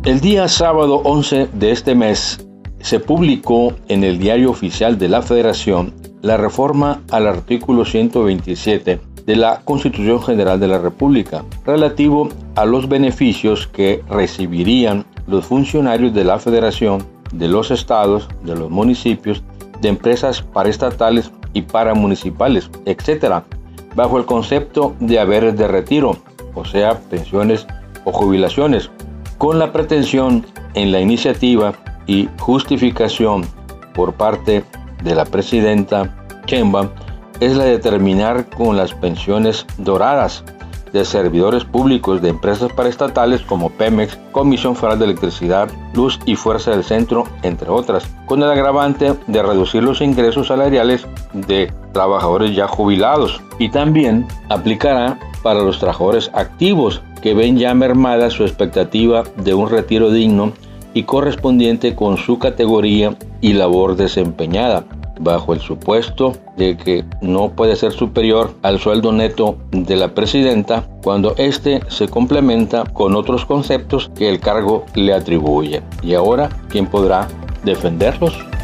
El día sábado 11 de este mes se publicó en el Diario Oficial de la Federación la reforma al artículo 127 de la Constitución General de la República, relativo a los beneficios que recibirían los funcionarios de la Federación, de los estados, de los municipios, de empresas paraestatales y paramunicipales, etc., bajo el concepto de haberes de retiro, o sea, pensiones o jubilaciones, con la pretensión en la iniciativa y justificación por parte de la presidenta Sheinbaum es la de terminar con las pensiones doradas de servidores públicos de empresas paraestatales como Pemex, Comisión Federal de Electricidad, Luz y Fuerza del Centro, entre otras, con el agravante de reducir los ingresos salariales de trabajadores ya jubilados, y también aplicará para los trabajadores activos que ven ya mermada su expectativa de un retiro digno y correspondiente con su categoría y labor desempeñada, bajo el supuesto de que no puede ser superior al sueldo neto de la presidenta cuando éste se complementa con otros conceptos que el cargo le atribuye. Y ahora, ¿quién podrá defenderlos?